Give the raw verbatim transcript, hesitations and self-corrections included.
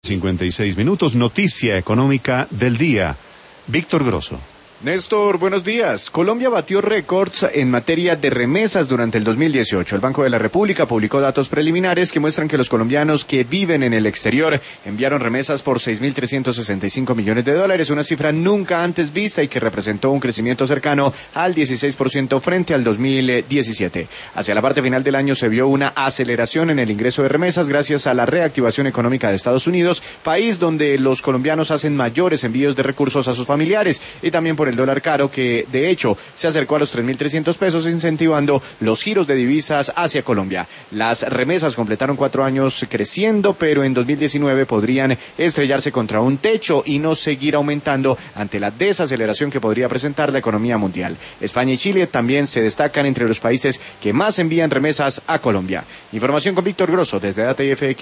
cincuenta y seis minutos, noticia económica del día. Víctor Grosso. Néstor, buenos días. Colombia batió récords en materia de remesas durante el dos mil dieciocho. El Banco de la República publicó datos preliminares que muestran que los colombianos que viven en el exterior enviaron remesas por seis mil trescientos sesenta y cinco millones de dólares, una cifra nunca antes vista y que representó un crecimiento cercano al dieciséis por ciento frente al dos mil diecisiete. Hacia la parte final del año se vio una aceleración en el ingreso de remesas gracias a la reactivación económica de Estados Unidos, país donde los colombianos hacen mayores envíos de recursos a sus familiares, y también por el dólar caro, que de hecho se acercó a los tres mil trescientos pesos, incentivando los giros de divisas hacia Colombia. Las remesas completaron cuatro años creciendo, pero en dos mil diecinueve podrían estrellarse contra un techo y no seguir aumentando ante la desaceleración que podría presentar la economía mundial. España y Chile también se destacan entre los países que más envían remesas a Colombia. Información con Víctor Grosso desde A T F X.